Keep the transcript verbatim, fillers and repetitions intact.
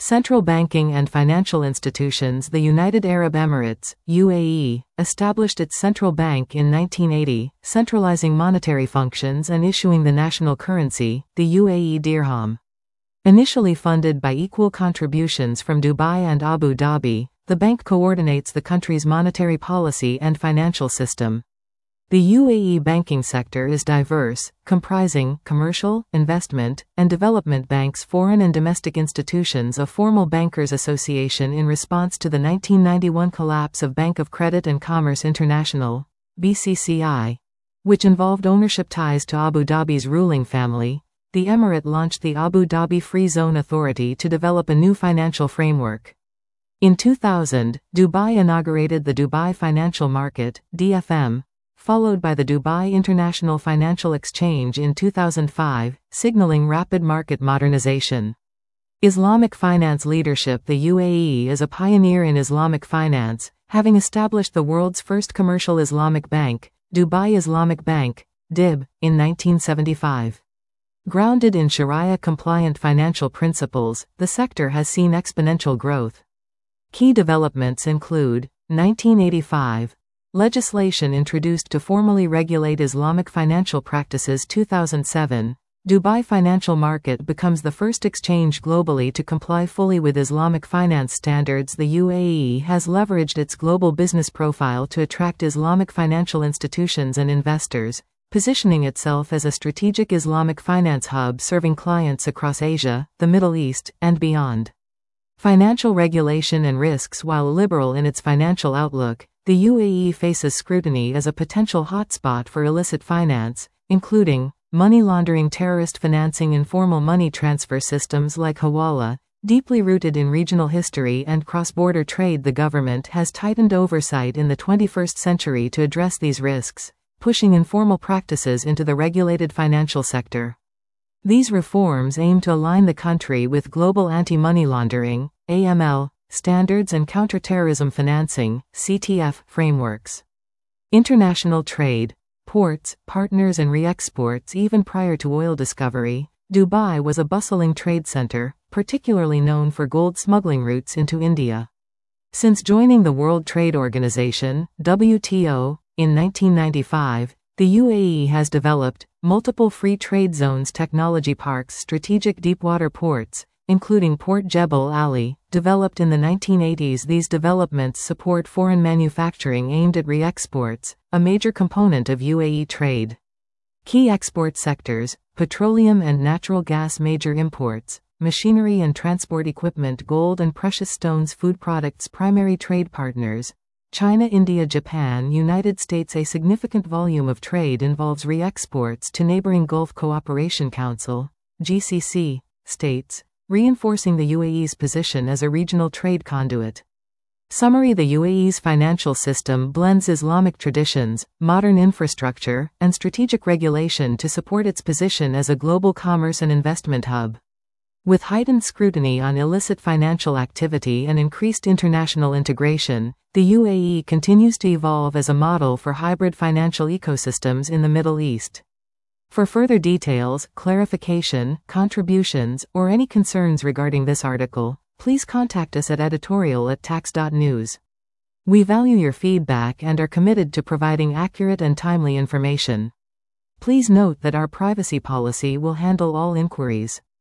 Central banking and financial institutions. The United Arab Emirates, U A E, established its central bank in nineteen eighty, centralizing monetary functions and issuing the national currency, the U A E dirham. Initially funded by equal contributions from Dubai and Abu Dhabi, the bank coordinates the country's monetary policy and financial system. The U A E banking sector is diverse, comprising commercial, investment, and development banks, foreign and domestic institutions. A formal bankers association in response to the nineteen ninety-one collapse of Bank of Credit and Commerce International, B C C I, which involved ownership ties to Abu Dhabi's ruling family. The emirate launched the Abu Dhabi Free Zone Authority to develop a new financial framework. In two thousand, Dubai inaugurated the Dubai Financial Market, D F M, followed by the Dubai International Financial Exchange in two thousand five, signaling rapid market modernization. Islamic finance leadership. The U A E is a pioneer in Islamic finance, having established the world's first commercial Islamic bank, Dubai Islamic Bank, D I B, in nineteen seventy-five. Grounded in Sharia-compliant financial principles, the sector has seen exponential growth. Key developments include, nineteen eighty-five, legislation introduced to formally regulate Islamic financial practices. two thousand seven, Dubai Financial Market becomes the first exchange globally to comply fully with Islamic finance standards. The U A E has leveraged its global business profile to attract Islamic financial institutions and investors, positioning itself as a strategic Islamic finance hub serving clients across Asia, the Middle East, and beyond. Financial regulation and risks. While liberal in its financial outlook, the U A E faces scrutiny as a potential hotspot for illicit finance, including money laundering, terrorist financing, informal money transfer systems like Hawala. Deeply rooted in regional history and cross-border trade, the government has tightened oversight in the twenty-first century to address these risks, pushing informal practices into the regulated financial sector. These reforms aim to align the country with global anti-money laundering, A M L, standards and counter-terrorism financing, C T F, frameworks. International trade, ports, partners and re-exports. Even prior to oil discovery, Dubai was a bustling trade center, particularly known for gold smuggling routes into India. Since joining the World Trade Organization, W T O, in nineteen ninety-five, the U A E has developed multiple free trade zones, technology parks, strategic deepwater ports, including Port Jebel Ali, developed in the nineteen eighties. These developments support foreign manufacturing aimed at re-exports, a major component of U A E trade. Key export sectors: petroleum and natural gas, major imports, machinery and transport equipment, gold and precious stones, food products. Primary trade partners: China, India, Japan, United States. A significant volume of trade involves re-exports to neighboring Gulf Cooperation Council, G C C, states, reinforcing the U A E's position as a regional trade conduit. Summary: the U A E's financial system blends Islamic traditions, modern infrastructure, and strategic regulation to support its position as a global commerce and investment hub. With heightened scrutiny on illicit financial activity and increased international integration, the U A E continues to evolve as a model for hybrid financial ecosystems in the Middle East. For further details, clarification, contributions, or any concerns regarding this article, please contact us at editorial at tax dot news. We value your feedback and are committed to providing accurate and timely information. Please note that our privacy policy will handle all inquiries.